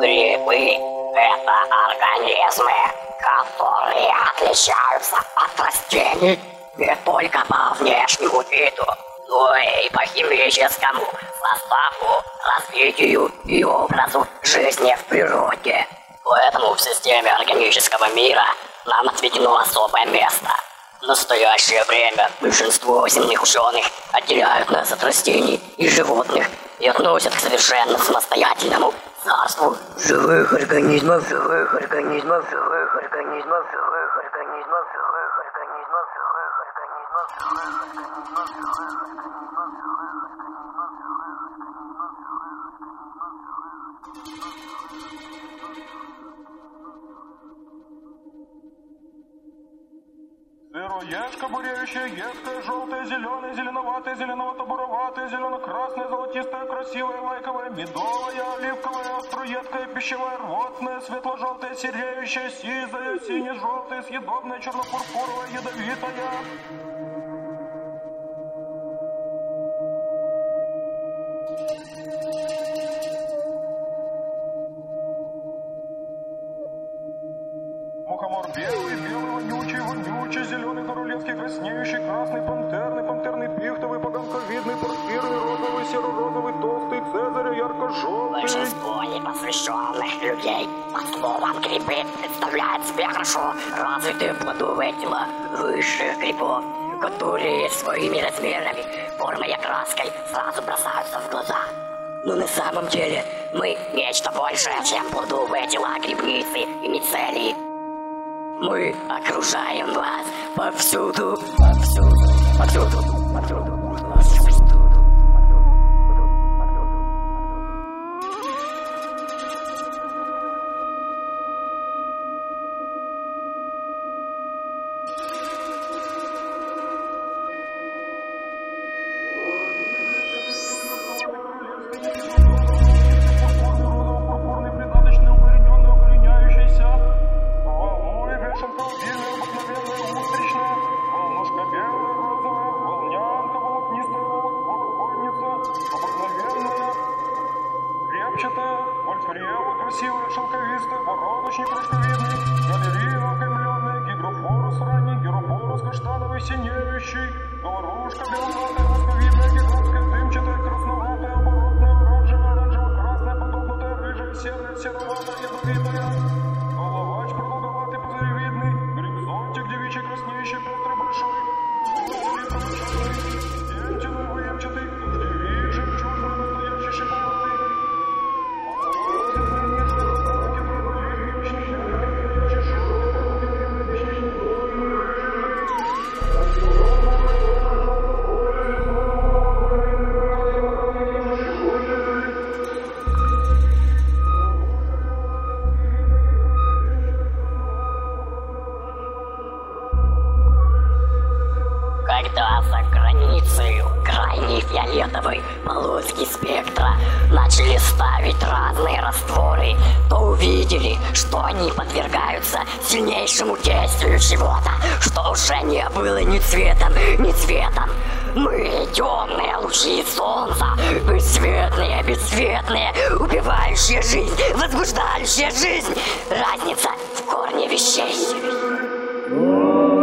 Грибы – это организмы, которые отличаются от растений не только по внешнему виду, но и по химическому составу, развитию и образу жизни в природе. Поэтому в системе органического мира нам отведено особое место. В настоящее время большинство земных ученых отделяют нас от растений и животных и относят к совершенно самостоятельному царству живых организмов. Сыроежка, буреющая, едкая, желтая, зеленая, зеленоватая, зеленовато-буроватая, зелено-красная, золотистая, красивая, лайковая, медовая, оливковая, остроедкая, пищевая, рвотная, светло-желтая, сереющая, сизая, сине-желтая, съедобная, черно-пурпуровая, ядовитая. Мухомор белый, вонючий, зеленый, королевский, краснеющий, красный, пантерный, пихтовый, поганковидный, порфирный, розовый, серо-розовый, толстый, цезарь, ярко-желтый. Большинство непосвященных людей под словом грибы представляют себе хорошо развитые плодовые тела высших грибов, которые своими размерами, формой и окраской сразу бросаются в глаза. Но на самом деле мы нечто большее, чем плодовые тела грибницы и мицелии. Мы окружаем вас повсюду. Вольфрева, красивая, шелковистая, бородочник рожковидный, галерина окаймленная, гигрофорус ранний, гиропорус каштановый, синеющий, говорушка беловатая, восковидная, гигантская, дымчатая, красноватая, оборотная, оранжевая, оранжево-красная, подогнутая, рыжая, серая, сероватая, ядовитая, головач продолговатый, пузыревидный, гриб-зонтик девичий, краснеющий, пестрый, большой, демчатый, выемчатый, дождевик, жемчужный, настоящий, шиповатый. Когда за границей крайней фиолетовой полоски спектра начали ставить разные растворы, то увидели, что они подвергаются сильнейшему действию чего-то, что уже не было ни цветом, ни цветом. Мы темные лучи солнца, бесцветные, убивающие жизнь, возбуждающие жизнь. Разница в корне вещей.